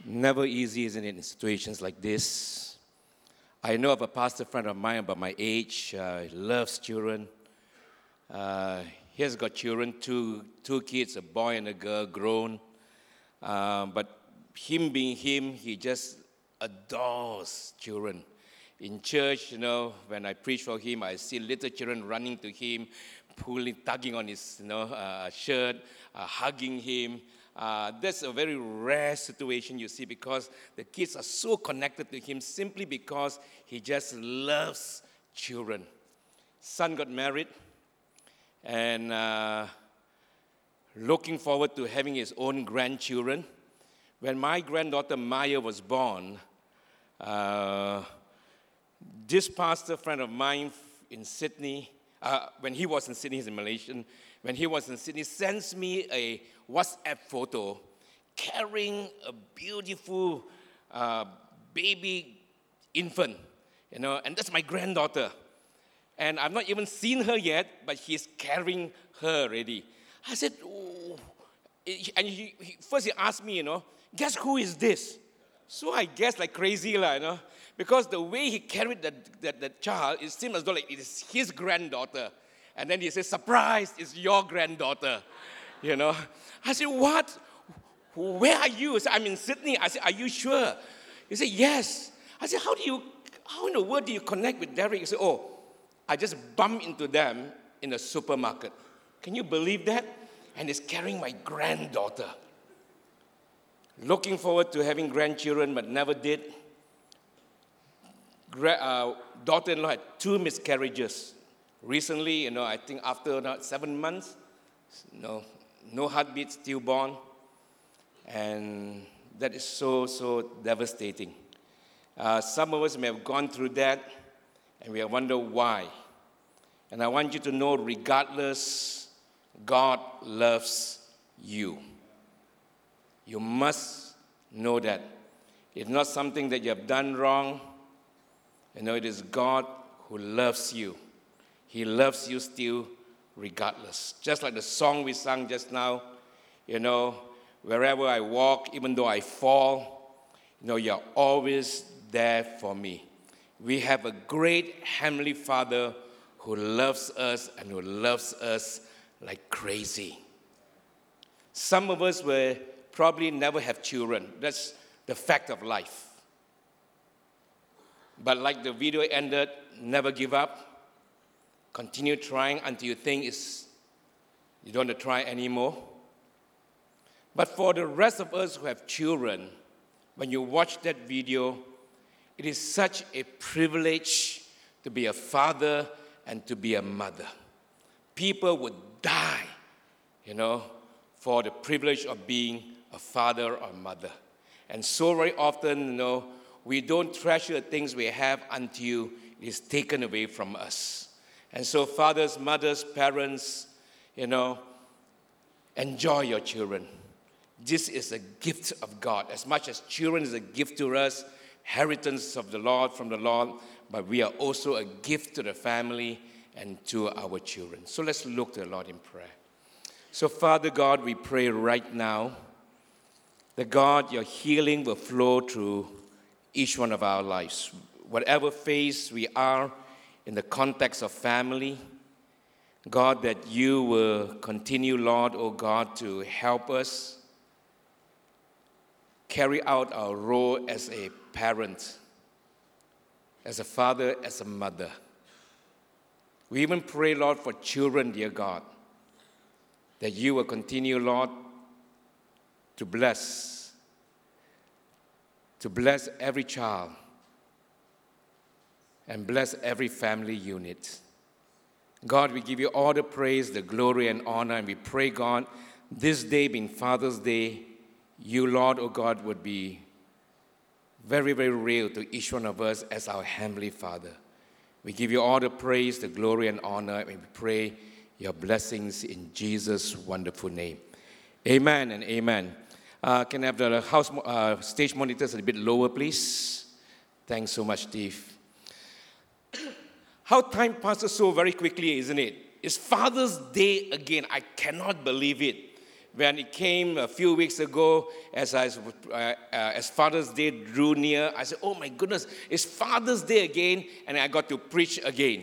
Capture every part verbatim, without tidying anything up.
Never easy, isn't it, in situations like this? I know of a pastor friend of mine about my age. Uh, he loves children. Uh, he has got children, two, two kids, a boy and a girl, grown. Uh, but him being him, he just adores children. In church, you know, when I preach for him, I see little children running to him, pulling, tugging on his, you know, uh, shirt, uh, hugging him. Uh, that's a very rare situation you see because the kids are so connected to him simply because he just loves children. Son got married and uh, looking forward to having his own grandchildren. When my granddaughter Maya was born, uh, this pastor friend of mine in Sydney, uh, when he was in Sydney, he's in Malaysian, when he was in Sydney, sends me a WhatsApp photo carrying a beautiful uh, baby infant, you know, and that's my granddaughter. And I've not even seen her yet, but he's carrying her already. I said, oh. And he, he, first he asked me, you know, guess who is this? So I guessed like crazy, you know, because the way he carried that, that, that child, it seemed as though like it is his granddaughter. And then he says, surprise, it's your granddaughter. You know, I said, what? Where are you? I said, I'm in Sydney. I said, are you sure? He said, yes. I said, how do you, how in the world do you connect with Derek? He said, oh, I just bumped into them in the supermarket. Can you believe that? And he's carrying my granddaughter. Looking forward to having grandchildren, but never did. Gra- uh, daughter-in-law had two miscarriages. Recently, you know, I think after not seven months, no, no heartbeat, stillborn, and that is so, so devastating. Uh, some of us may have gone through that, and we wonder why. And I want you to know, regardless, God loves you. You must know that. It's not something that you have done wrong. You know, it is God who loves you. He loves you still regardless. Just like the song we sang just now, you know, wherever I walk, even though I fall, you know, you're always there for me. We have a great Heavenly Father who loves us and who loves us like crazy. Some of us will probably never have children. That's the fact of life. But like the video ended, never give up. Continue trying until you think it's, you don't want to try anymore. But for the rest of us who have children, when you watch that video, it is such a privilege to be a father and to be a mother. People would die, you know, for the privilege of being a father or mother. And so very often, you know, we don't treasure the things we have until it is taken away from us. And so fathers, mothers, parents, you know, enjoy your children. This is a gift of God. As much as children is a gift to us, inheritance of the Lord, from the Lord, but we are also a gift to the family and to our children. So let's look to the Lord in prayer. So Father God, we pray right now that God, your healing will flow through each one of our lives. Whatever phase we are in the context of family, God, that you will continue, Lord, oh God, to help us carry out our role as a parent, as a father, as a mother. We even pray, Lord, for children, dear God, that you will continue, Lord, to bless, to bless every child and bless every family unit. God, we give you all the praise, the glory, and honor, and we pray, God, this day being Father's Day, you, Lord, oh God, would be very, very real to each one of us as our Heavenly Father. We give you all the praise, the glory, and honor, and we pray your blessings in Jesus' wonderful name. Amen and amen. Uh, can I have the house uh, stage monitors a bit lower, please? Thanks so much, Steve. How time passes so very quickly, isn't it? It's Father's Day again. I cannot believe it. when it came a few weeks ago, as, I, uh, uh, as Father's Day drew near, I said, oh my goodness, it's Father's Day again, and I got to preach again.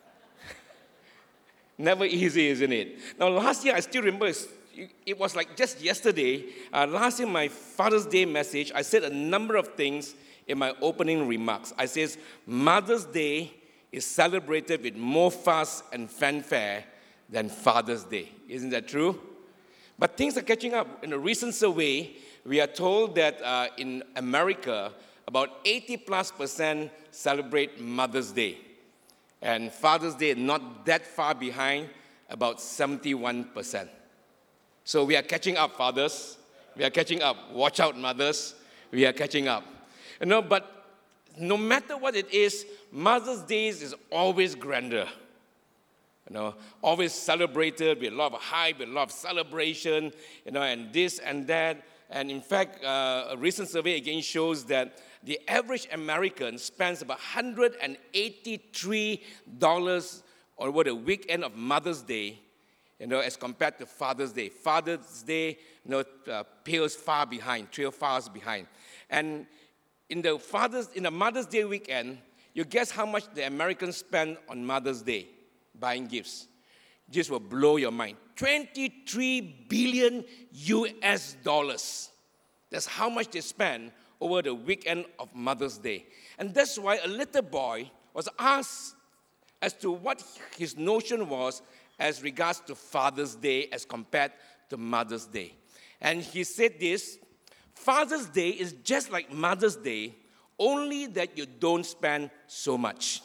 Never easy, isn't it? Now, last year, I still remember, it was like just yesterday, uh, last year, my Father's Day message, I said a number of things in my opening remarks. I said, Mother's Day is celebrated with more fuss and fanfare than Father's Day. Isn't that true? But things are catching up. In a recent survey, we are told that uh, in America, about eighty plus percent celebrate Mother's Day. And Father's Day not that far behind, about seventy-one percent. So we are catching up, fathers. We are catching up. Watch out, mothers. We are catching up. You know, but no matter what it is, Mother's Day is always grander. You know, always celebrated with a lot of hype, with a lot of celebration, you know, and this and that. And in fact, uh, a recent survey again shows that the average American spends about one hundred eighty-three dollars over the weekend of Mother's Day, you know, as compared to Father's Day. Father's Day, you know, uh, pales far behind, trail far behind. And in the Father's, in the Mother's Day weekend, you guess how much the Americans spend on Mother's Day? Buying gifts. This will blow your mind. twenty-three billion U S dollars. That's how much they spend over the weekend of Mother's Day. And that's why a little boy was asked as to what his notion was as regards to Father's Day as compared to Mother's Day. And he said this, Father's Day is just like Mother's Day, only that you don't spend so much.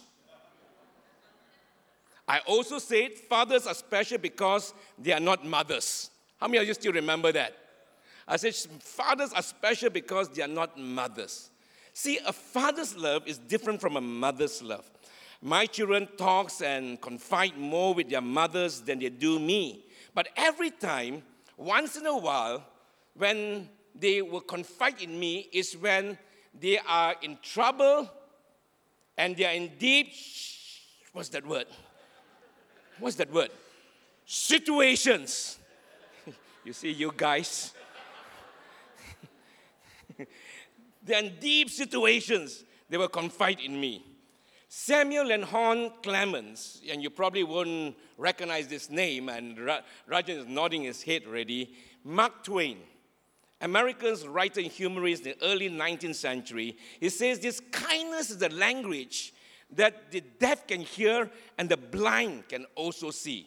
I also said fathers are special because they are not mothers. How many of you still remember that? I said fathers are special because they are not mothers. See, a father's love is different from a mother's love. My children talk and confide more with their mothers than they do me. But every time, once in a while, when they will confide in me is when they are in trouble and they are in deep, what's that word? What's that word? Situations. You see, you guys. They're in deep situations. They will confide in me. Samuel Langhorne Clemens, and you probably won't recognize this name, and Rajan is nodding his head already. Mark Twain, American's writer and humorist in the early nineteenth century, he says this kindness is the language that the deaf can hear and the blind can also see.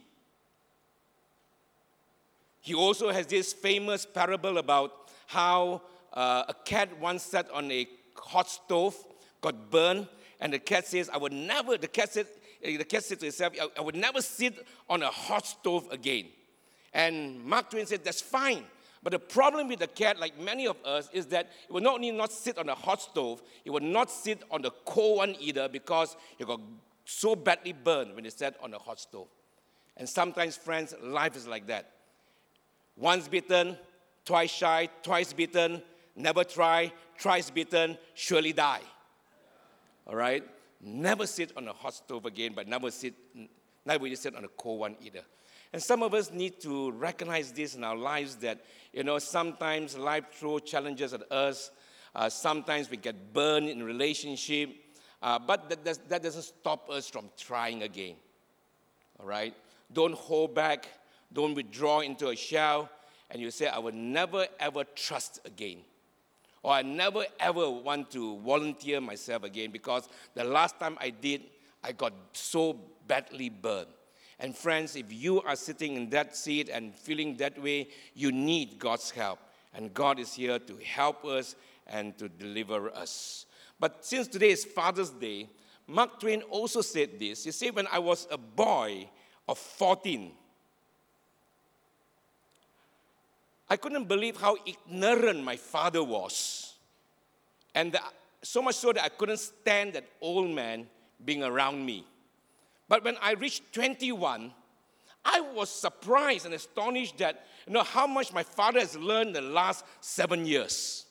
He also has this famous parable about how uh, a cat once sat on a hot stove, got burned, and the cat says, I would never, the cat said, the cat said to itself, I, I would never sit on a hot stove again. And Mark Twain said, that's fine. But the problem with the cat, like many of us, is that it will not only not sit on a hot stove, it will not sit on the cold one either because it got so badly burned when it sat on a hot stove. And sometimes, friends, life is like that. Once bitten, twice shy, twice bitten, never try, thrice bitten, surely die. All right? Never sit on a hot stove again, but never sit, never will you sit on a cold one either. And some of us need to recognize this in our lives that, you know, sometimes life throws challenges at us. Uh, sometimes we get burned in a relationship. Uh, but that, does, that doesn't stop us from trying again. All right? Don't hold back. Don't withdraw into a shell. And you say, I will never, ever trust again. Or I never, ever want to volunteer myself again because the last time I did, I got so badly burned. And friends, if you are sitting in that seat and feeling that way, you need God's help. And God is here to help us and to deliver us. But since today is Father's Day, Mark Twain also said this. He said, when I was a boy of fourteen, I couldn't believe how ignorant my father was. And the, so much so that I couldn't stand that old man being around me. But when I reached twenty-one, I was surprised and astonished that, you know, how much my father has learned in the last seven years.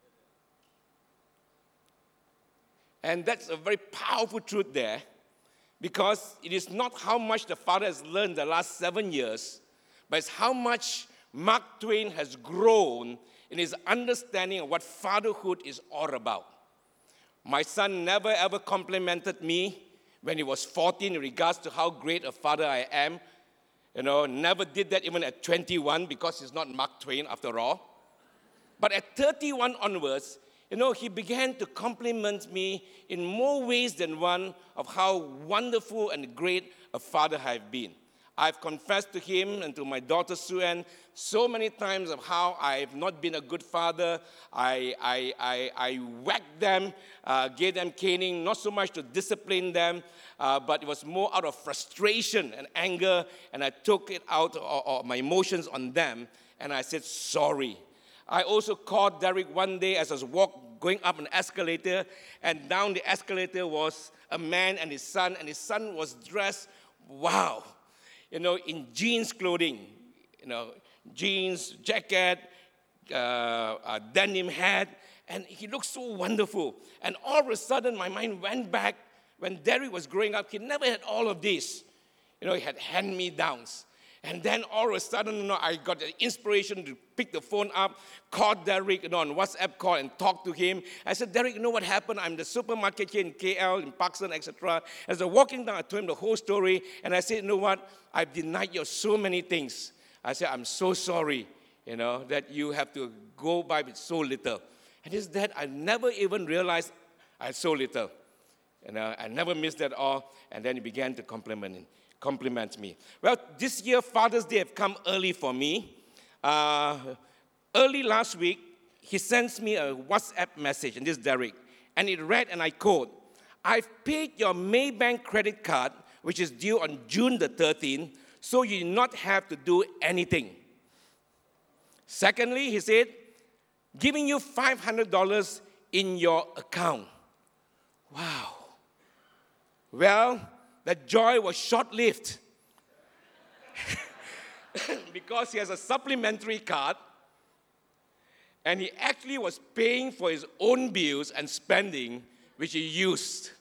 And that's a very powerful truth there, because it is not how much the father has learned in the last seven years, but it's how much Mark Twain has grown in his understanding of what fatherhood is all about. My son never ever complimented me when he was fourteen in regards to how great a father I am. You know, never did that even at twenty-one because he's not Mark Twain after all. But at thirty-one onwards, you know, he began to compliment me in more ways than one of how wonderful and great a father I've been. I've confessed to him and to my daughter Sue-Ann so many times of how I've not been a good father. I, I, I, I whacked them, uh, gave them caning, not so much to discipline them, uh, but it was more out of frustration and anger, and I took it out, or, or my emotions on them, and I said, sorry. I also caught Derek one day as I was walk, going up an escalator, and down the escalator was a man and his son, and his son was dressed, wow, you know, in jeans clothing, you know, jeans, jacket, uh, a denim hat, and he looked so wonderful. And all of a sudden, my mind went back when Derek was growing up. He never had all of this. You know, he had hand-me-downs. And then all of a sudden, you know, I got the inspiration to pick the phone up, call Derek, you know, on WhatsApp call and talk to him. I said, Derek, you know what happened? I'm in the supermarket here in K L, in Parkson, et cetera. As I was walking down, I told him the whole story, and I said, you know what? I've denied you so many things. I said, I'm so sorry, you know, that you have to go by with so little. And his dad, I never even realized I had so little. You know, I never missed that all. And then he began to compliment him. Compliment me. Well, this year, Father's Day have come early for me. Uh, early last week, he sends me a WhatsApp message, and this is Derek, and it read, and I quote, I've paid your Maybank credit card, which is due on June the thirteenth, so you do not have to do anything. Secondly, he said, giving you five hundred dollars in your account. Wow. Well, that joy was short-lived because he has a supplementary card, and he actually was paying for his own bills and spending, which he used.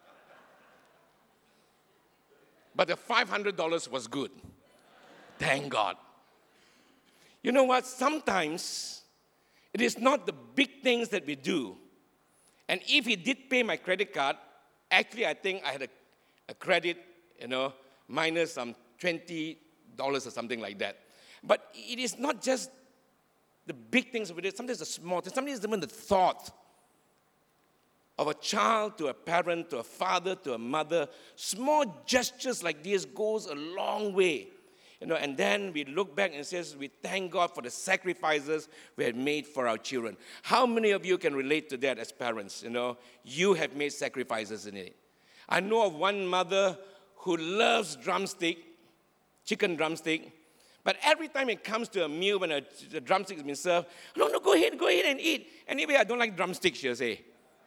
But the five hundred dollars was good. Thank God. You know what? Sometimes it is not the big things that we do. And if he did pay my credit card, actually I think I had a a credit, you know, minus some twenty dollars or something like that. But it is not just the big things we do. Sometimes the small things. Sometimes even the thought of a child to a parent, to a father, to a mother. Small gestures like this goes a long way. You know, and then we look back and says, we thank God for the sacrifices we have made for our children. How many of you can relate to that as parents? You know, you have made sacrifices in it. I know of one mother who loves drumstick, chicken drumstick, but every time it comes to a meal when a, a drumstick has been served, no, no, go ahead, go ahead and eat. Anyway, I don't like drumstick, she'll say.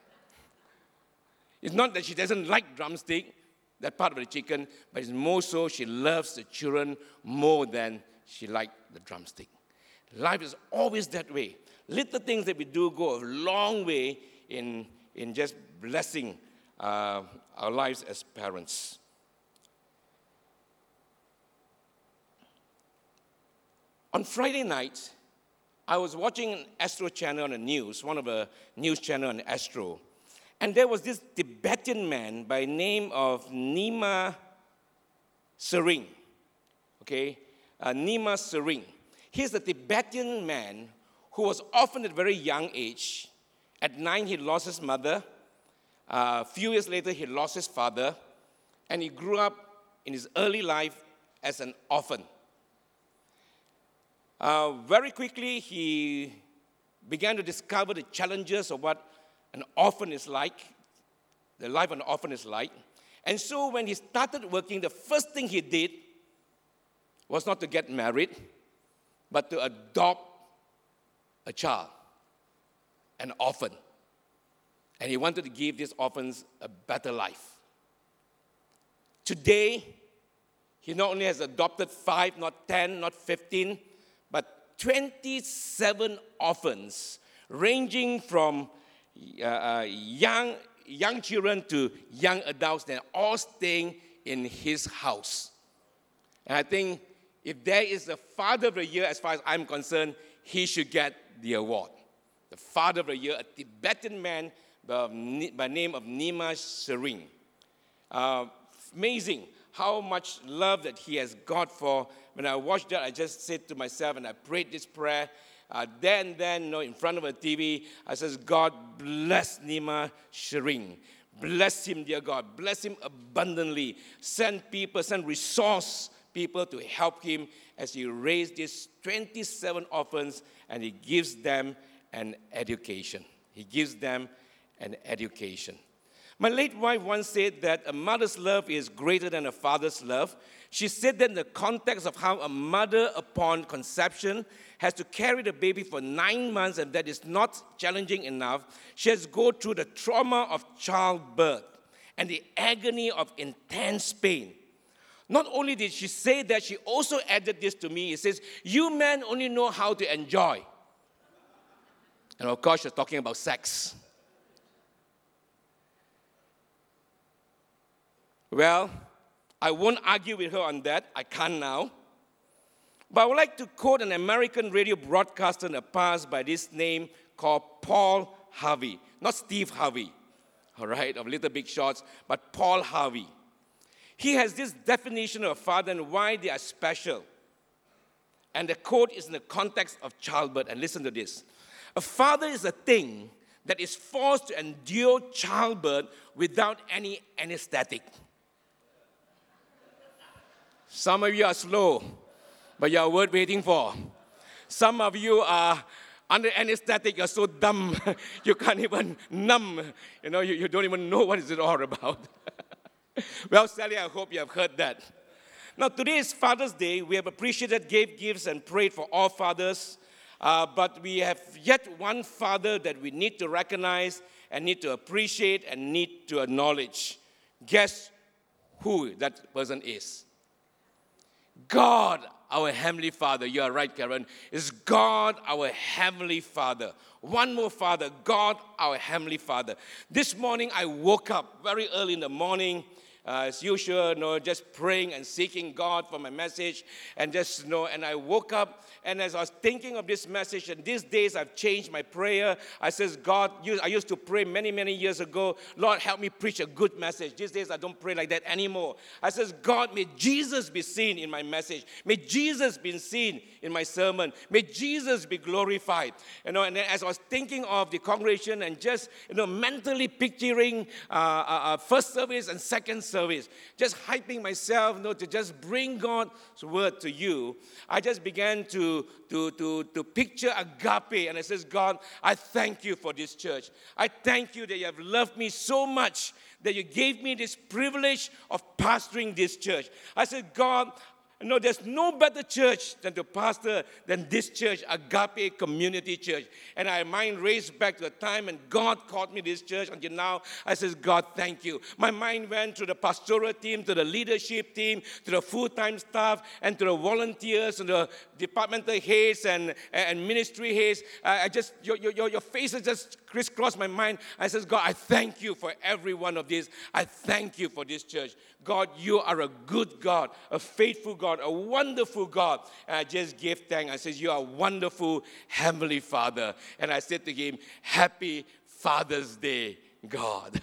It's not that she doesn't like drumstick, that part of the chicken, but it's more so she loves the children more than she likes the drumstick. Life is always that way. Little things that we do go a long way in, in just blessing Uh, our lives as parents. On Friday night, I was watching an Astro channel on the news, one of the news channel on Astro, and there was this Tibetan man by the name of Nima Sering, okay, uh, Nima Sering. He's a Tibetan man who was orphaned at a very young age. At nine, he lost his mother. Uh, a few years later, he lost his father, and he grew up in his early life as an orphan. Uh, very quickly, he began to discover the challenges of what an orphan is like, the life of an orphan is like. And so when he started working, the first thing he did was not to get married, but to adopt a child, an orphan. And he wanted to give these orphans a better life. Today, he not only has adopted five, not ten, not fifteen, but twenty-seven orphans, ranging from uh, uh, young, young children to young adults. They're all staying in his house. And I think If there is a Father of the Year, as far as I'm concerned, he should get the award. The Father of the Year, a Tibetan man by the name of Nima Sering. Uh, amazing how much love that he has got for. When I watched that, I just said to myself, and I prayed this prayer. Uh, then, then, you know, in front of a T V, I says, God bless Nima Sering. Bless him, dear God. Bless him abundantly. Send people, send resource people to help him as he raised these twenty-seven orphans, and he gives them an education. He gives them an education. My late wife once said that a mother's love is greater than a father's love. She said that in the context of how a mother upon conception has to carry the baby for nine months, and that is not challenging enough. She has to go through the trauma of childbirth and the agony of intense pain. Not only did she say that, she also added this to me. It says, you men only know how to enjoy. And of course, she's talking about sex. Well, I won't argue with her on that. I can't now. But I would like to quote an American radio broadcaster in the past by this name called Paul Harvey. Not Steve Harvey, all right, of Little Big Shots, but Paul Harvey. He has this definition of a father and why they are special. And the quote is in the context of childbirth. And listen to this. A father is a thing that is forced to endure childbirth without any anesthetic. Some of you are slow, but you are worth waiting for. Some of you are under anesthetic, you're so dumb, you can't even numb. You know, you, you don't even know what is it all about. Well, Sally, I hope you have heard that. Now, today is Father's Day. We have appreciated, gave gifts, and prayed for all fathers. Uh, but we have yet one father that we need to recognize and need to appreciate and need to acknowledge. Guess who that person is? God, our Heavenly Father. You are right, Karen. It's God, our Heavenly Father. One more Father, God, our Heavenly Father. This morning, I woke up very early in the morning, uh, as usual, you know, just praying and seeking God for my message. And just, you know, and I woke up, and as I was thinking of this message, and these days I've changed my prayer. I says, God, I used to pray many, many years ago, Lord, help me preach a good message. These days I don't pray like that anymore. I says, God, may Jesus be seen in my message. May Jesus be seen in my sermon. May Jesus be glorified. You know, and then as I was thinking of the congregation and just, you know, mentally picturing uh, uh, uh, first service and second service, just hyping myself, you know, to just bring God's word to you, I just began to, to, to, to picture agape. And I says, God, I thank you for this church. I thank you that you have loved me so much that you gave me this privilege of pastoring this church. I said, God, no, there's no better church than to pastor than this church, Agape Community Church. And I mind raced back to the time when God called me this church until now. I says, God, thank you. My mind went to the pastoral team, to the leadership team, to the full-time staff, and to the volunteers, and the departmental heads and, and ministry heads. I just, your, your, your faces just crisscrossed my mind. I says, God, I thank you for every one of these. I thank you for this church. God, you are a good God, a faithful God, a wonderful God. And I just gave thanks. I said, you are a wonderful Heavenly Father. And I said to him, Happy Father's Day, God.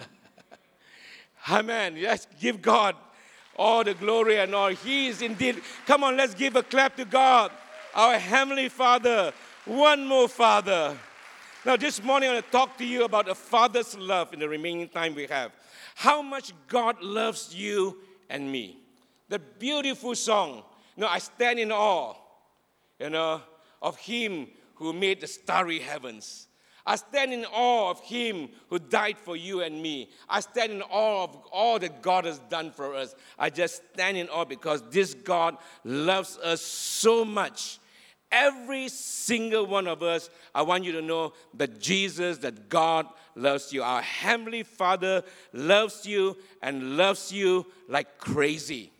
Amen. Let's give God all the glory and all. He is indeed. Come on, let's give a clap to God, our Heavenly Father. One more Father. Now, this morning I want to talk to you about a father's love in the remaining time we have. How much God loves you and me. The beautiful song, you know, I stand in awe, you know, of him who made the starry heavens. I stand in awe of him who died for you and me. I stand in awe of all that God has done for us. I just stand in awe because this God loves us so much. Every single one of us, I want you to know that Jesus, that God loves you. Our Heavenly Father loves you and loves you like crazy.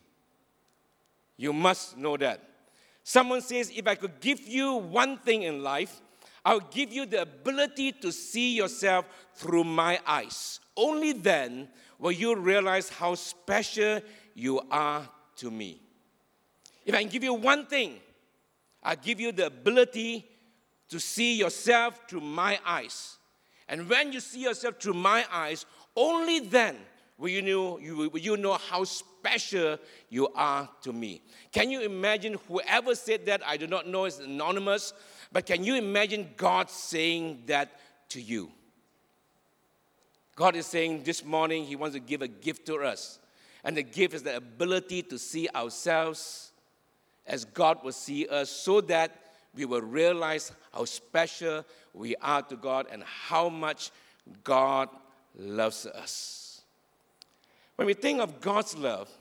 You must know that. Someone says, if I could give you one thing in life, I would give you the ability to see yourself through my eyes. Only then will you realize how special you are to me. If I can give you one thing, I'll give you the ability to see yourself through my eyes. And when you see yourself through my eyes, only then will you know, you, will you know how special you are to me. Can you imagine whoever said that? I do not know, it's anonymous. But can you imagine God saying that to you? God is saying this morning He wants to give a gift to us. And the gift is the ability to see ourselves as God will see us, so that we will realize how special we are to God and how much God loves us. When we think of God's love,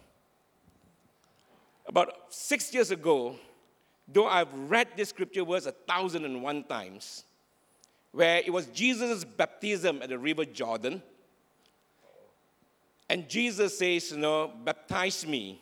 about six years ago, though I've read this scripture verse a thousand and one times, where it was Jesus' baptism at the river Jordan, and Jesus says, you know, baptize me,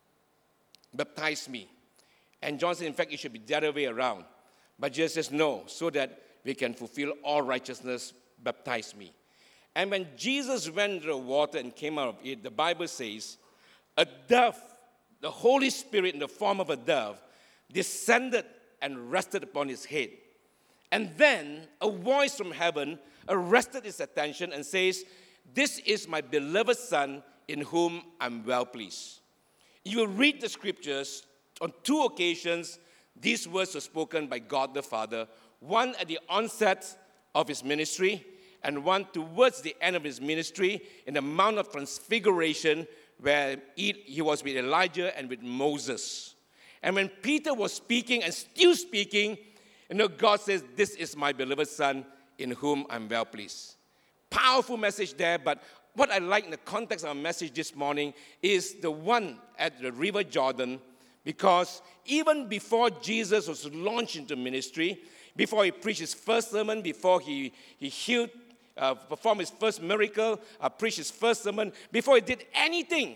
baptize me. And John said, in fact, it should be the other way around. But Jesus says, no, so that we can fulfill all righteousness, baptize me. And when Jesus went into the water and came out of it, the Bible says, a dove, the Holy Spirit in the form of a dove, descended and rested upon his head. And then a voice from heaven arrested his attention and says, this is my beloved Son in whom I'm well pleased. You will read the scriptures. On two occasions, these words were spoken by God the Father, one at the onset of his ministry and one towards the end of his ministry in the Mount of Transfiguration, where he was with Elijah and with Moses. And when Peter was speaking and still speaking, you know, God says, this is my beloved Son in whom I'm well pleased. Powerful message there, but what I like in the context of our message this morning is the one at the River Jordan, because even before Jesus was launched into ministry, before he preached his first sermon, before he, he healed, uh, performed his first miracle, uh, preached his first sermon, before he did anything,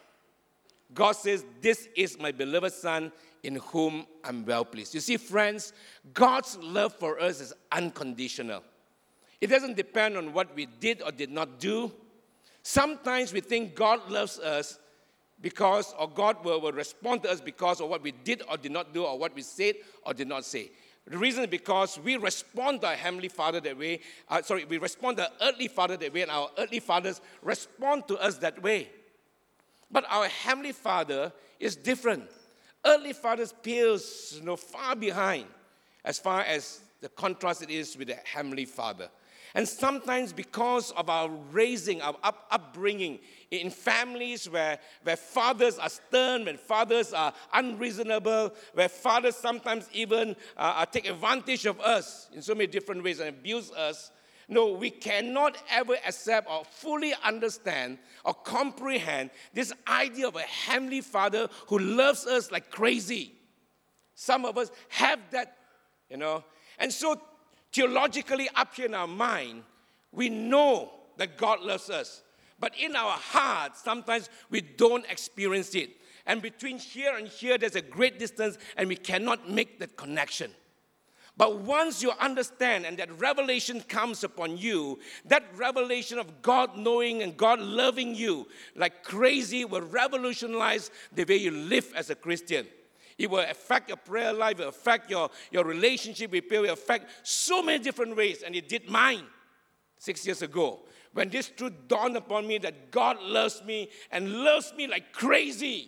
God says, this is my beloved Son in whom I'm well pleased. You see, friends, God's love for us is unconditional. It doesn't depend on what we did or did not do. Sometimes we think God loves us because, or God will, will respond to us because of what we did or did not do, or what we said or did not say. The reason is because we respond to our Heavenly Father that way. Uh, sorry, we respond to our earthly Father that way, and our earthly fathers respond to us that way. But our Heavenly Father is different. Earthly fathers pales, you know, far behind as far as the contrast it is with the Heavenly Father. And sometimes because of our raising, our up, upbringing in families where, where fathers are stern, when fathers are unreasonable, where fathers sometimes even uh, take advantage of us in so many different ways and abuse us, no, we cannot ever accept or fully understand or comprehend this idea of a Heavenly Father who loves us like crazy. Some of us have that, you know. And so theologically up here in our mind, we know that God loves us. But in our hearts, sometimes we don't experience it. And between here and here, there's a great distance, and we cannot make that connection. But once you understand and that revelation comes upon you, that revelation of God knowing and God loving you like crazy will revolutionize the way you live as a Christian. It will affect your prayer life, it will affect your, your relationship with people, it will affect so many different ways. And it did mine six years ago. When this truth dawned upon me that God loves me and loves me like crazy,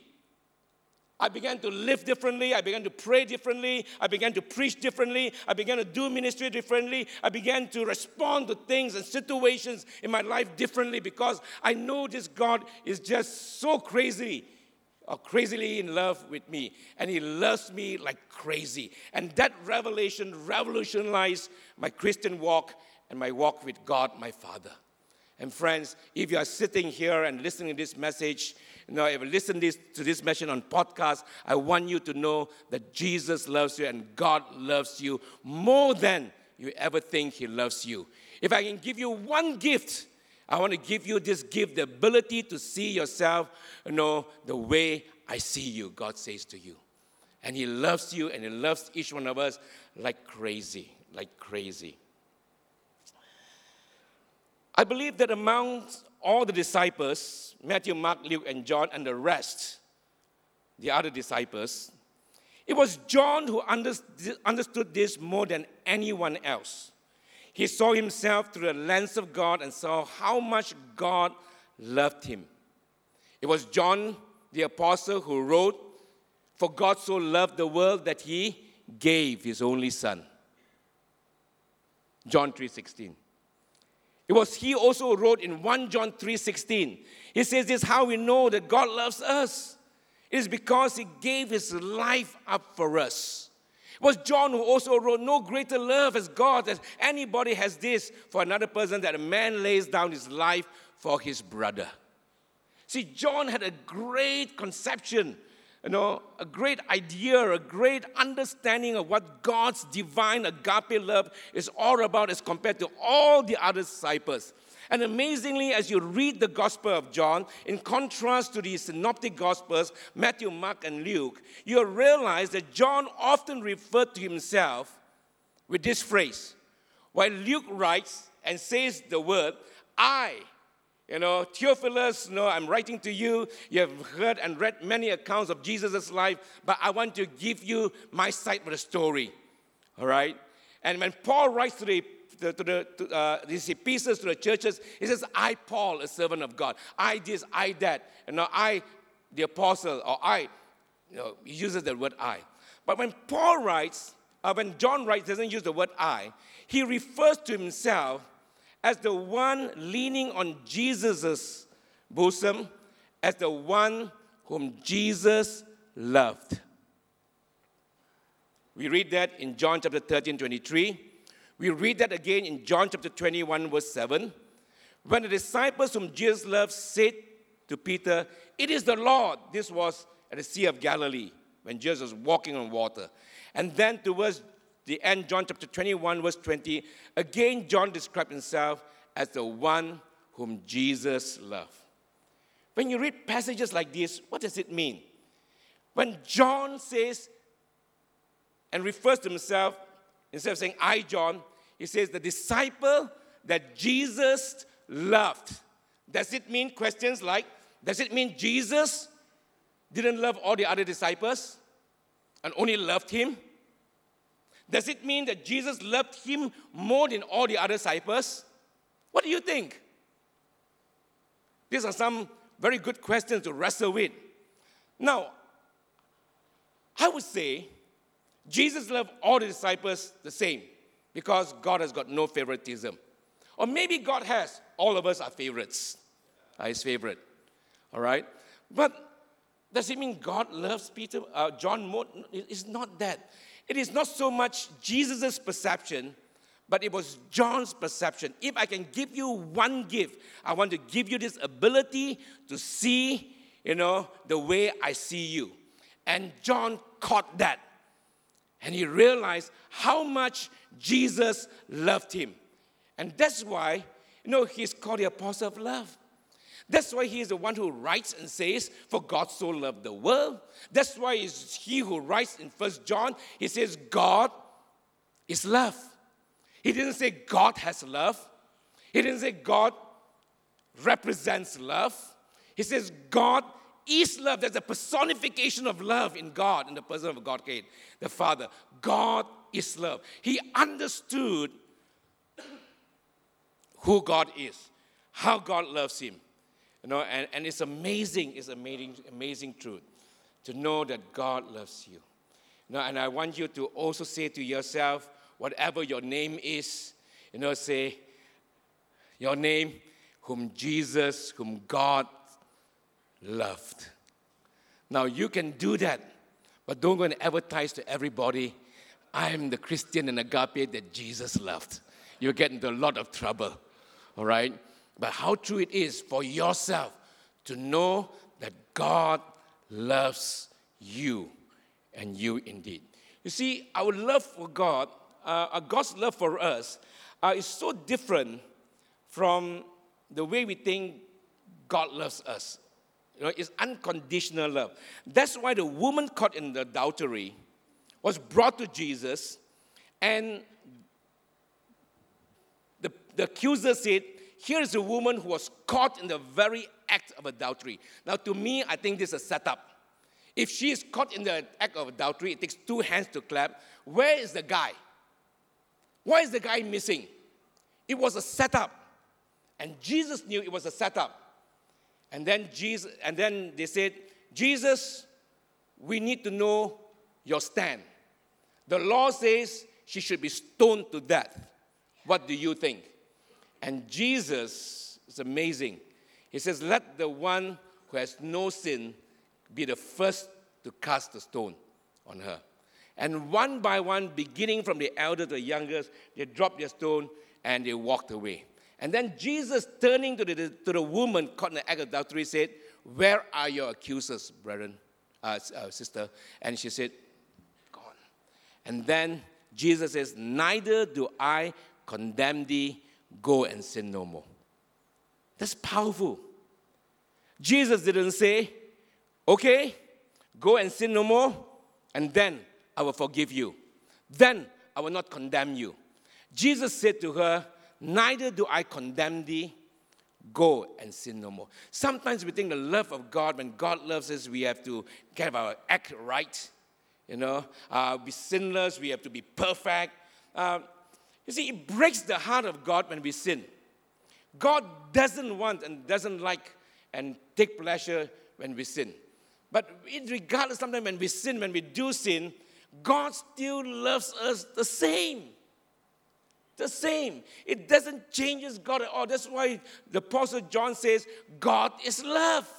I began to live differently. I began to pray differently. I began to preach differently. I began to do ministry differently. I began to respond to things and situations in my life differently because I know this God is just so crazy or crazily in love with me. And he loves me like crazy. And that revelation revolutionized my Christian walk and my walk with God, my Father. And friends, if you are sitting here and listening to this message, you know, if you listen this, to this message on podcast, I want you to know that Jesus loves you and God loves you more than you ever think he loves you. If I can give you one gift, I want to give you this gift, the ability to see yourself, you know, the way I see you, God says to you. And he loves you and he loves each one of us like crazy, like crazy. I believe that among all the disciples, Matthew, Mark, Luke, and John, and the rest, the other disciples, It was John who understood this more than anyone else. He saw himself through the lens of God and saw how much God loved him. It was John, the apostle, who wrote, "For God so loved the world that he gave his only son." John three sixteen. It was he also who wrote in First John three sixteen. He says, "This is how we know that God loves us. It is because he gave his life up for us." It was John who also wrote, "No greater love as God that anybody has this for another person, that a man lays down his life for his brother." See, John had a great conception, you know, a great idea, a great understanding of what God's divine agape love is all about as compared to all the other disciples. And amazingly, as you read the Gospel of John, in contrast to the synoptic Gospels, Matthew, Mark, and Luke, you'll realize that John often referred to himself with this phrase. While Luke writes and says the word, "I," you know, Theophilus, you know, I'm writing to you. You have heard and read many accounts of Jesus' life, but I want to give you my side of the story. All right? And when Paul writes to the To, to the, to, uh, these epistles to the churches, he says, "I, Paul, a servant of God. I this, I that. And now I, the apostle, or I," you know, he uses the word "I." But when Paul writes, uh, when John writes, doesn't use the word "I," he refers to himself as the one leaning on Jesus' bosom, as the one whom Jesus loved. We read that in John chapter thirteen, twenty-three. We read that again in John chapter twenty-one, verse seven. When the disciples whom Jesus loved said to Peter, "It is the Lord." This was at the Sea of Galilee when Jesus was walking on water. And then towards the end, John chapter twenty-one, verse twenty, again John described himself as the one whom Jesus loved. When you read passages like this, what does it mean? When John says and refers to himself, instead of saying, "I, John," he says, "the disciple that Jesus loved." Does it mean questions like, does it mean Jesus didn't love all the other disciples and only loved him? Does it mean that Jesus loved him more than all the other disciples? What do you think? These are some very good questions to wrestle with. Now, I would say Jesus loved all the disciples the same because God has got no favoritism. Or maybe God has. All of us are favorites. Are his favorite. All right? But does it mean God loves Peter, uh, John more? It's not that. It is not so much Jesus' perception, but it was John's perception. If I can give you one gift, I want to give you this ability to see, you know, the way I see you. And John caught that. And he realized how much Jesus loved him. And that's why, you know, he's called the apostle of love. That's why he is the one who writes and says, "For God so loved the world." That's why it's he who writes in First John, he says, "God is love." He didn't say God has love. He didn't say God represents love. He says God is love. There's a personification of love in God, in the person of Godhead, the Father. God is love. He understood who God is, how God loves him. You know, and, and it's amazing, it's amazing, amazing truth to know that God loves you. You know, and I want you to also say to yourself, whatever your name is, you know, say, your name, whom Jesus, whom God loved. Now, you can do that, but don't go and advertise to everybody, "I'm the Christian and agape that Jesus loved." You'll get into a lot of trouble, all right? But how true it is for yourself to know that God loves you, and you indeed. You see, our love for God, uh, God's love for us, uh, is so different from the way we think God loves us. You know, it's unconditional love. That's why the woman caught in the adultery was brought to Jesus, and the, the accuser said, "Here is a woman who was caught in the very act of adultery." Now, to me, I think this is a setup. if she is caught in the act of adultery, it takes two hands to clap. Where is the guy? Why is the guy missing? It was a setup. And Jesus knew it was a setup. And then Jesus, and then they said, Jesus, we need to know your stand. The law says she should be stoned to death. What do you think? And Jesus is amazing. He says, let the one who has no sin be the first to cast the stone on her. And one by one, beginning from the elder to the youngest, they dropped their stone and they walked away. And then Jesus, turning to the, to the woman caught in the act of adultery, said, where are your accusers, brethren, uh, uh, sister? And she said, gone. And then Jesus says, neither do I condemn thee, go and sin no more. That's powerful. Jesus didn't say, okay, go and sin no more, and then I will forgive you. Then I will not condemn you. Jesus said to her, neither do I condemn thee, go and sin no more. Sometimes we think the love of God, when God loves us, we have to get our act right. You know, uh, be sinless, we have to be perfect. Uh, you see, it breaks the heart of God when we sin. God doesn't want and doesn't like and take pleasure when we sin. But regardless, sometimes when we sin, when we do sin, God still loves us the same. The same. It doesn't change God at all. That's why the Apostle John says, God is love.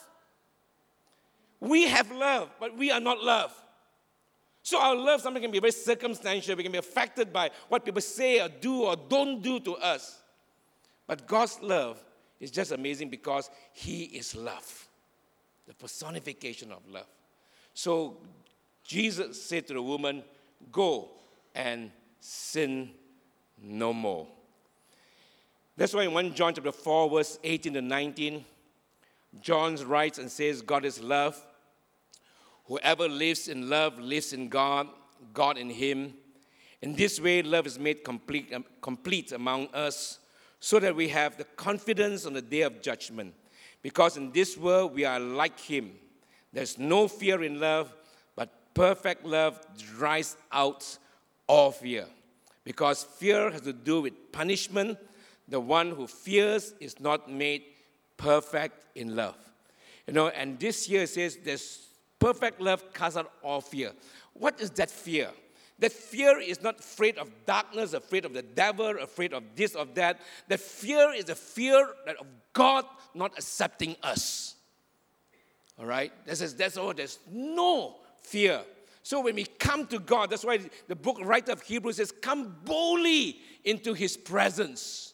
We have love, but we are not love. So our love sometimes can be very circumstantial. We can be affected by what people say or do or don't do to us. But God's love is just amazing because He is love. The personification of love. So Jesus said to the woman, go and sin no more. That's why in First John chapter four, verse eighteen to nineteen, John writes and says, God is love. Whoever lives in love lives in God, God in him. In this way, love is made complete, um, complete among us, so that we have the confidence on the day of judgment. Because in this world, we are like him. There's no fear in love, but perfect love drives out all fear. Because fear has to do with punishment. The one who fears is not made perfect in love. You know, and this here says there's perfect love casts out all fear. What is that fear? That fear is not afraid of darkness, afraid of the devil, afraid of this, of that. That fear is the fear of God not accepting us. All right? That says, that's all. There's no fear. So when we come to God, that's why the book writer of Hebrews says, come boldly into his presence.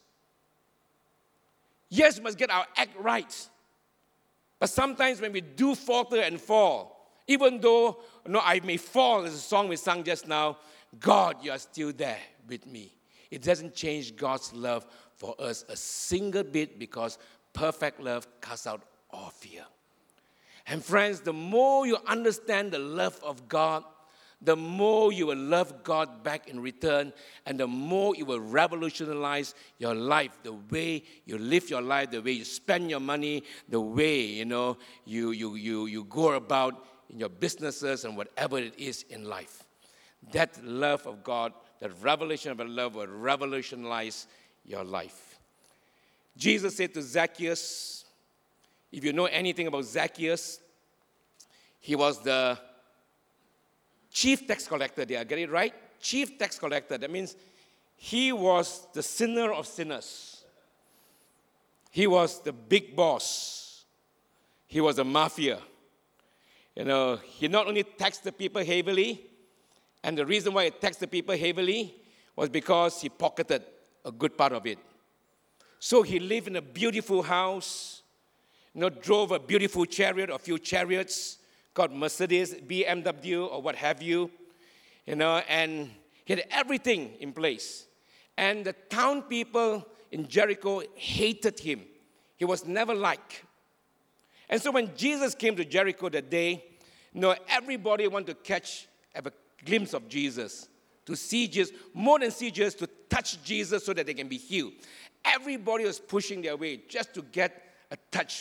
Yes, we must get our act right. But sometimes when we do falter and fall, even though you know, I may fall, as a song we sang just now, God, you are still there with me. It doesn't change God's love for us a single bit because perfect love casts out all fear. And friends, the more you understand the love of God, the more you will love God back in return, and the more it will revolutionize your life, the way you live your life, the way you spend your money, the way, you know, you, you, you, you go about in your businesses and whatever it is in life. That love of God, that revelation of love will revolutionize your life. Jesus said to Zacchaeus, if you know anything about Zacchaeus, he was the chief tax collector. Did I get it right? Chief tax collector. That means he was the sinner of sinners. He was the big boss. He was the mafia. You know, he not only taxed the people heavily, and the reason why he taxed the people heavily was because he pocketed a good part of it. So he lived in a beautiful house, you know, drove a beautiful chariot or a few chariots, got Mercedes, B M W, or what have you, you know, and he had everything in place. And the town people in Jericho hated him. He was never liked. And so when Jesus came to Jericho that day, you know, everybody wanted to catch, have a glimpse of Jesus, to see Jesus, more than see Jesus, to touch Jesus so that they can be healed. Everybody was pushing their way just to get a touch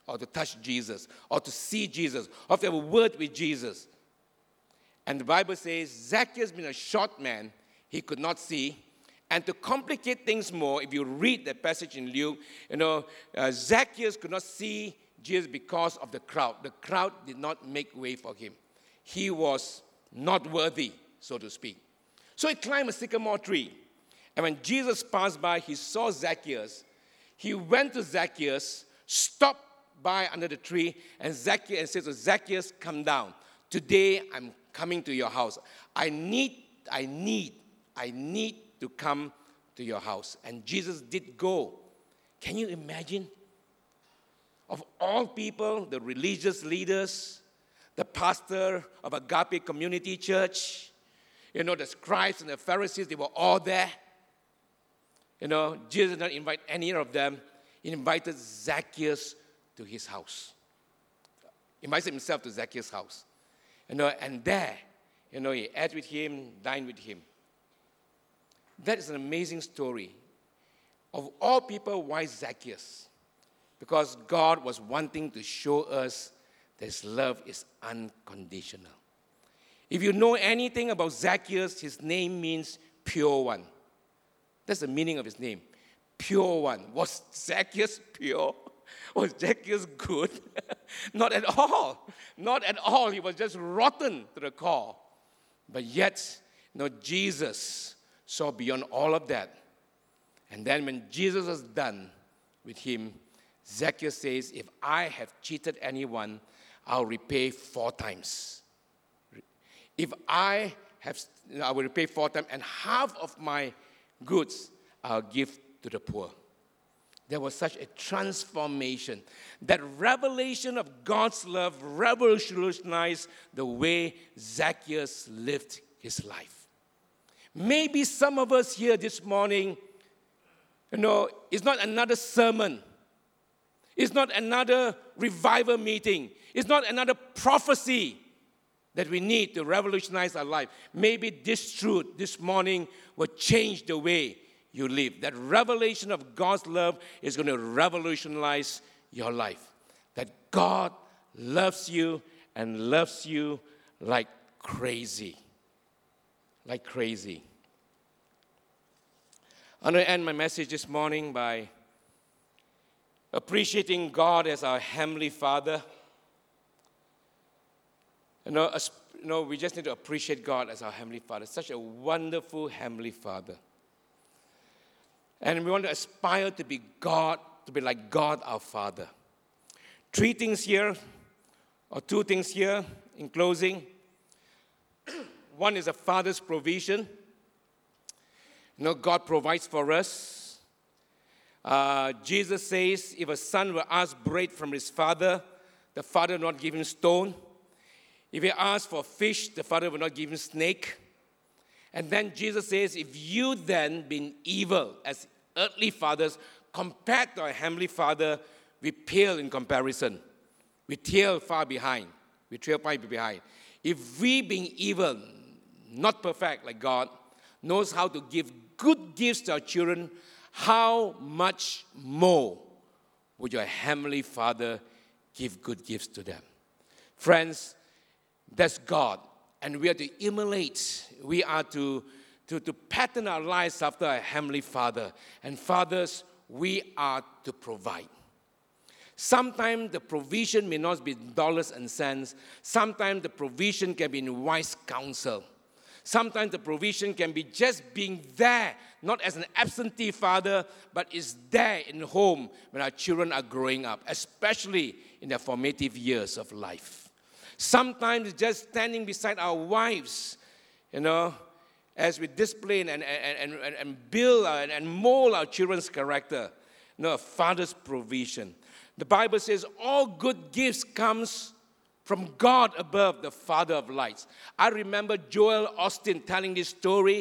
or to touch Jesus, or to see Jesus, or to have a word with Jesus. And the Bible says Zacchaeus, being a short man, he could not see. And to complicate things more, if you read the passage in Luke, you know, uh, Zacchaeus could not see Jesus because of the crowd. The crowd did not make way for him. He was not worthy, so to speak. So he climbed a sycamore tree. And when Jesus passed by, he saw Zacchaeus. He went to Zacchaeus, stopped by under the tree, and Zacchaeus and said to Zacchaeus, come down. Today I'm coming to your house. I need, I need, I need to come to your house. And Jesus did go. Can you imagine? Of all people, the religious leaders, the pastor of Agape Community Church, you know, the scribes and the Pharisees, they were all there. You know, Jesus did not invite any of them. He invited Zacchaeus to his house. He invited himself to Zacchaeus' house. You know, and there, you know, he ate with him, dined with him. That is an amazing story. Of all people, why Zacchaeus? Because God was wanting to show us that his love is unconditional. If you know anything about Zacchaeus, his name means pure one. That's the meaning of his name, pure one. Was Zacchaeus pure? Was Zacchaeus good? Not at all. Not at all. He was just rotten to the core. But yet, you know, Jesus saw beyond all of that. And then when Jesus was done with him, Zacchaeus says, if I have cheated anyone, I'll repay four times. If I have, you know, I will repay four times, and half of my goods I'll give to the poor. There was such a transformation. That revelation of God's love revolutionized the way Zacchaeus lived his life. Maybe some of us here this morning, you know, it's not another sermon. It's not another revival meeting. It's not another prophecy that we need to revolutionize our life. Maybe this truth this morning will change the way you live. That revelation of God's love is going to revolutionize your life. That God loves you and loves you like crazy. Like crazy. I'm going to end my message this morning by appreciating God as our Heavenly Father. You know, you know, we just need to appreciate God as our Heavenly Father. Such a wonderful Heavenly Father. And we want to aspire to be God, to be like God our Father. Three things here, or two things here in closing. One is a father's provision. You know, God provides for us. Uh, Jesus says, if a son will ask bread from his father, the father will not give him stone. If he asks for fish, the father will not give him snake. And then Jesus says, if you then, being evil as earthly fathers, compared to our Heavenly Father, we pale in comparison. We tail far behind. We trail far behind. If we, being evil, not perfect like God, knows how to give good gifts to our children, how much more would your Heavenly Father give good gifts to them? Friends, that's God. And we are to emulate. We are to, to, to pattern our lives after our Heavenly Father. And fathers, we are to provide. Sometimes the provision may not be dollars and cents. Sometimes the provision can be in wise counsel. Sometimes the provision can be just being there, not as an absentee father, but is there in the home when our children are growing up, especially in their formative years of life. Sometimes it's just standing beside our wives, you know, as we display and, and, and, and, and build our, and mold our children's character. You know, a father's provision. The Bible says all good gifts comes from God above, the Father of lights. I remember Joel Austin telling this story.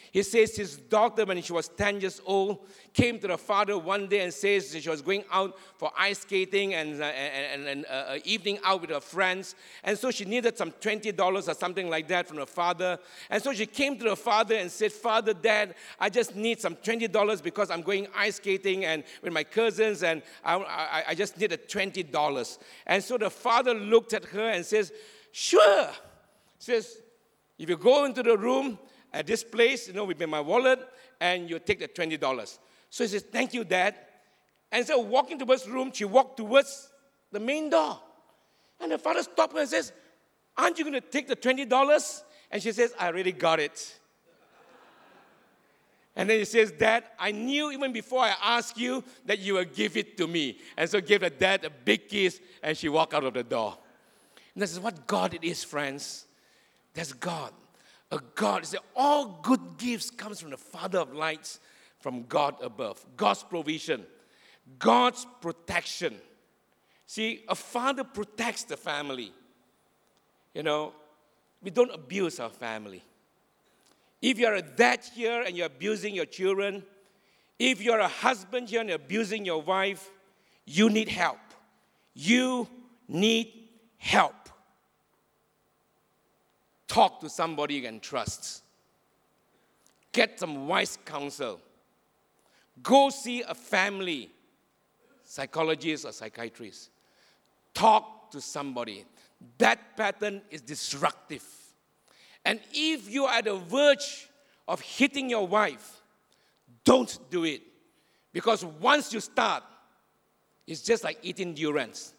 He says his daughter, when she was ten years old, came to the father one day and says she was going out for ice skating and, uh, and, and, and uh, evening out with her friends. And so she needed some twenty dollars or something like that from her father. And so she came to the father and said, Father, Dad, I just need some twenty dollars because I'm going ice skating and with my cousins, and I, I, I just needed twenty dollars. And so the father looked at her and says, sure. Says, if you go into the room, at this place, you know, with my wallet, and you take the twenty dollars. So he says, thank you, Dad. And so walking towards the room, she walked towards the main door. And the father stopped her and says, aren't you going to take the twenty dollars? And she says, I already got it. And then he says, Dad, I knew even before I asked you that you would give it to me. And so gave her dad a big kiss, and she walked out of the door. And this is what God it is, friends. That's God. A God, is that all good gifts comes from the Father of lights, from God above. God's provision, God's protection. See, a father protects the family. You know, we don't abuse our family. If you're a dad here and you're abusing your children, if you're a husband here and you're abusing your wife, you need help. You need help. Talk to somebody you can trust. Get some wise counsel. Go see a family psychologist or psychiatrist. Talk to somebody. That pattern is disruptive. And if you are at the verge of hitting your wife, don't do it. Because once you start, it's just like eating durians.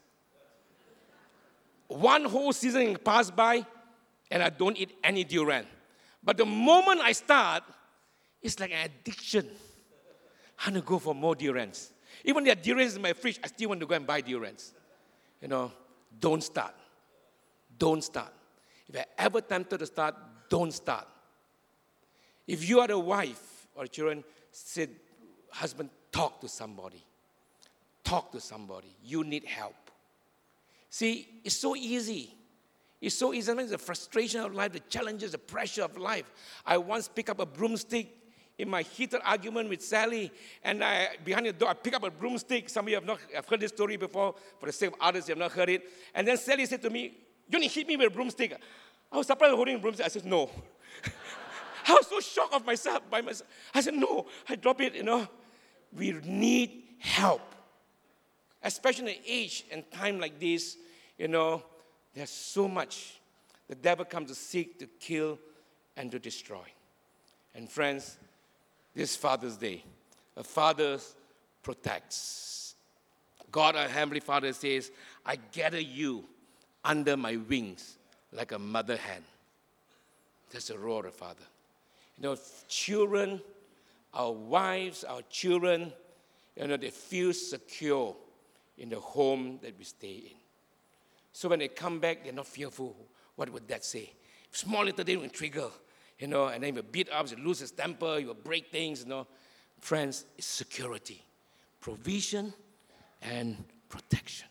One whole season passed by, and I don't eat any durian. But the moment I start, it's like an addiction. I want to go for more durians. Even there are durians in my fridge, I still want to go and buy durians. You know, don't start. Don't start. If you're ever tempted to start, don't start. If you are the wife or children, say, husband, talk to somebody. Talk to somebody. You need help. See, it's so easy. It's so easy. Sometimes the frustration of life, the challenges, the pressure of life. I once picked up a broomstick in my heated argument with Sally, and I, behind the door, I picked up a broomstick. Some of you have not have heard this story before. For the sake of others, you have not heard it. And then Sally said to me, you only hit me with a broomstick. I was surprised holding a broomstick. I said, no. I was so shocked of myself, by myself. I said, no. I dropped it, you know. We need help. Especially in an age and time like this, you know, there's so much. The devil comes to seek, to kill, and to destroy. And friends, this Father's Day, a father protects. God, our Heavenly Father, says, I gather you under my wings like a mother hen. That's the roar of the Father. You know, children, our wives, our children, you know, they feel secure in the home that we stay in. So when they come back, they're not fearful. What would that say? Small little thing will trigger, you know, and then he will beat up, he will lose his temper, he will break things, you know. Friends, it's security, provision, and protection.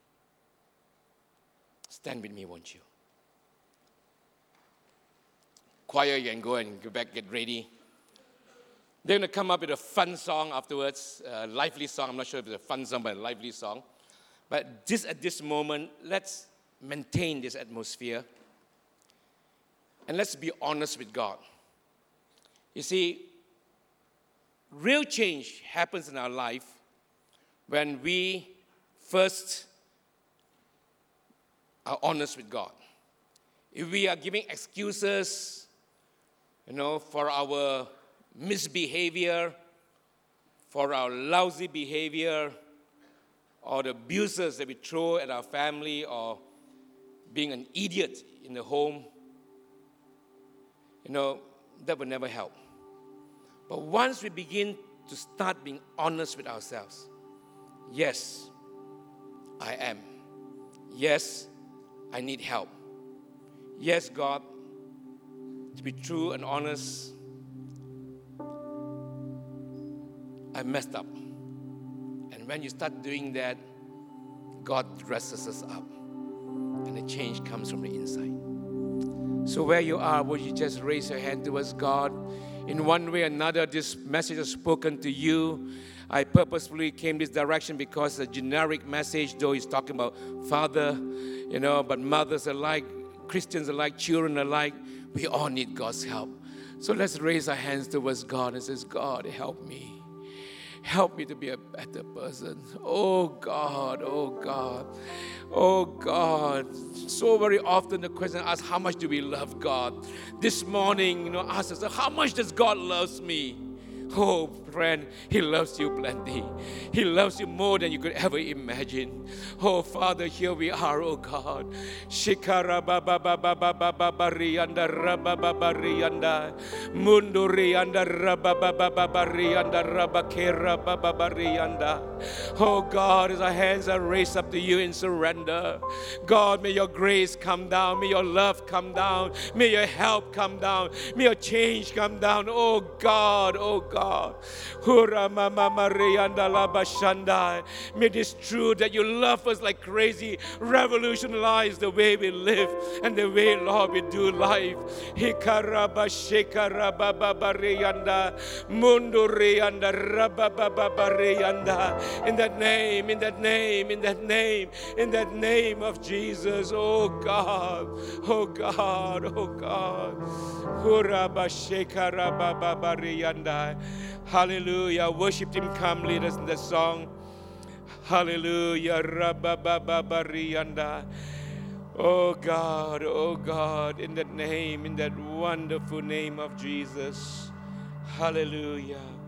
Stand with me, won't you? Choir, you can go and go back, get ready. They're going to come up with a fun song afterwards, a lively song. I'm not sure if it's a fun song, but a lively song. But just at this moment, let's maintain this atmosphere. And let's be honest with God. You see, real change happens in our life when we first are honest with God. If we are giving excuses, you know, for our misbehavior, for our lousy behavior, or the abuses that we throw at our family, or being an idiot in the home, you know, that will never help. But once we begin to start being honest with ourselves, yes, I am. Yes, I need help. Yes, God, to be true and honest, I messed up. And when you start doing that, God dresses us up. And the change comes from the inside. So where you are, would you just raise your hand towards God? in one way or another, this message has spoken to you. I purposefully came this direction because a generic message, though he's talking about father, you know, but mothers alike, Christians alike, children alike, we all need God's help. So let's raise our hands towards God and say, God, help me. Help me to be a better person. Oh God, oh God, oh God. So very often the question asks, how much do we love God? This morning, you know, ask us, how much does God love me? Oh, friend, He loves you plenty. He loves you more than you could ever imagine. Oh, Father, here we are, oh God. Shikara baba baba baba baba rianda raba baba rianda mundu rianda raba baba baba rianda raba kera baba rianda. Oh God, as our hands are raised up to you in surrender, God, may your grace come down, may your love come down, may your help come down, may your change come down. Oh God, oh God. God. May this truth that you love us like crazy revolutionize the way we live and the way, Lord, we do life. In that name, in that name, in that name, in that name of Jesus, oh God, oh God, oh God. Hallelujah. Worship Him. Come, lead us in the song. Hallelujah. Oh God, oh God, in that name, in that wonderful name of Jesus. Hallelujah.